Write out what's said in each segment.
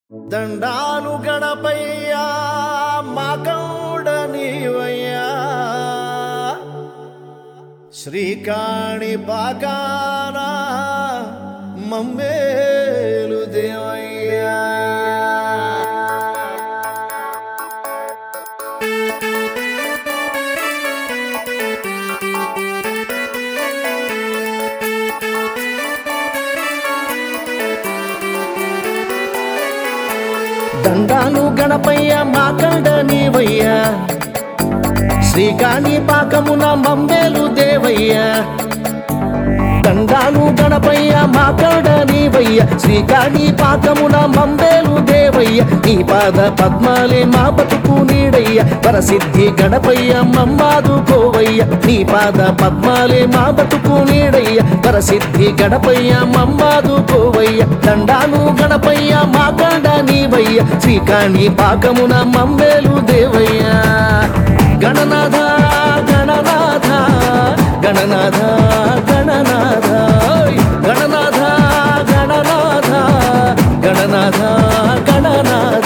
దండాలు గణపయ్యా మాకౌడ నీవయ్యా శ్రీకాణి పాకాన మమ్మేలు దేవయ్యా దండాలు గణపయ్య మాకండ నీవయ్యా శ్రీకాణి పాకమున మమ్మేలు దేవయ్యా దండాలు గణపయ్య మాకండ నీవయ్య శ్రీకాణి పాకమున మమ్మేలు దేవయ్య నీ పాద పద్మాలే మా బతుకు నీడయ్య వరసిద్ధి గణపయ్య మమ్మాదుకోవయ్య నీ పాద పద్మాలే మా బతుకు నీడయ్య వరసిద్ధి గణపయ్య మమ్మాదుకోవయ్య దండాలు గణపయ్య మాకండ నీవయ్య శ్రీకాణి పాకమున మమ్మేలు దేవయ్య గణనాథ గణనాథ గణనాథ గణనాథ గణనాథ గణనాథ గణనాథ గణనాథ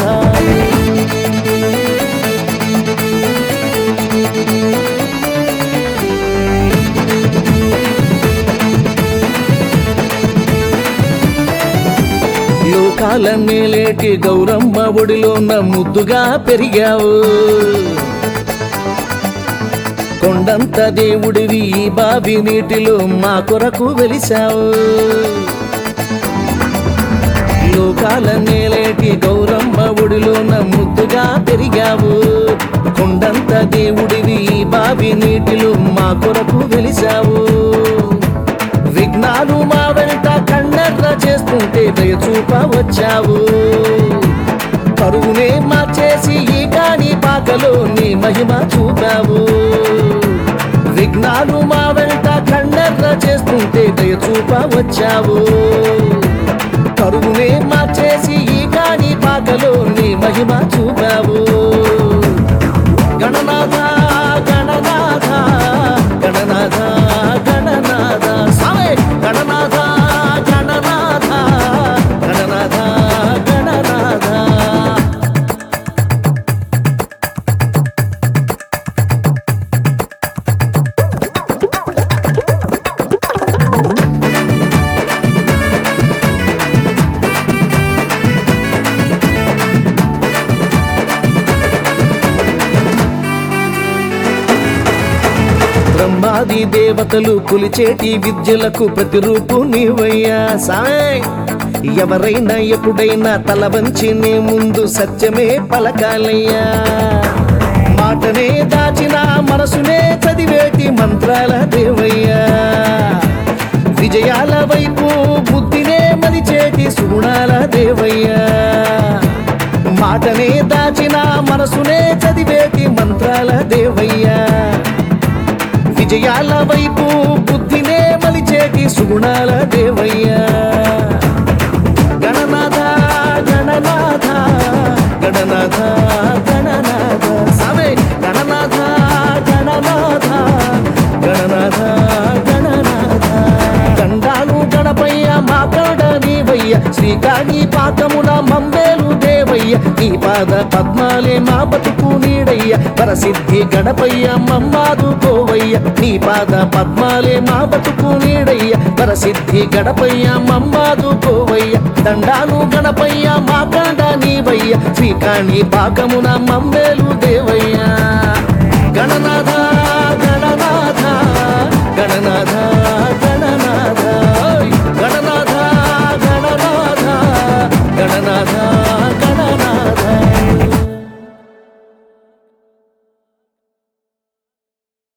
లోకాల మేలేటి గౌరమ్మ ఒడిలోన ముద్దుగా పెరిగావు కొండంత దేవుడివి ఈ బావి నీటిలో మా కొరకు వెలిసావు లోకాల నేలేటి గౌరమ్మ ఒడిలోన ముద్దుగా పెరిగావు కొండంత దేవుడివి ఈ బావి నీటిలో మా కొరకు వెలిసావు విఘ్నాలు మా వెంట కన్నెర్ర చేస్తుంటే దయచూప వచ్చావు కరువునే మార్చేసి ఈ కాణి పాకలో నీ మహిమ చూపావు విఘ్నాలు మా వెంట కన్నెర్ర చేస్తుంటే దయచూప వచ్చావు కరువునే మార్చేసి ఈ కాణి పాకలో నీ మహిమ చూపావు గణనాథ గణనాథ గణనాథ గణనాథ సామే గణనాథ గణనాథ గణనాథ గణనాథ బ్రహ్మాది దేవతలు కొలిచేటి విద్యలకు ప్రతిరూపు నీవయ్యా సామే ఎవరైనా ఎప్పుడైనా తల వంచి నీ ముందు సత్యమే పలకాలయ్యా మాటనే దాచిన మనసునే చదివేటి మంత్రాల దేవయ్యా విజయాల వైపు బుద్ధినే మలిచేటి సుగుణాల దేవయ్యా మాటనే దాచిన మనసునే చదివేటి మంత్రాల దేవయ్యా విజయాల వైపు బుద్ధినే మలిచేటి సుగుణాల దేవయ్యా గణనాథ గణనాథ గణనాథ గణనాథ సామే గణనాథ గణనాథ గణనాథ గణనాథ దండాలు గణపయ్య మాకాడ నీవయ్య శ్రీకాణి పాకమున మమ్మేలు దేవయ్య నీ పాద పద్మాలే మా బతుకు నీడయ్య వరసిద్ధి గణపయ్య మమ్మాదుకోవయ్య నీ పాద పద్మాలే మా బతుకు నీడయ్య వరసిద్ధి గణపయ్య మమ్మాదుకోవయ్య దండాలు గణపయ్య మాకాడ నీవయ్య శ్రీకాణి పాకమున మమ్మేలు దేవయ్య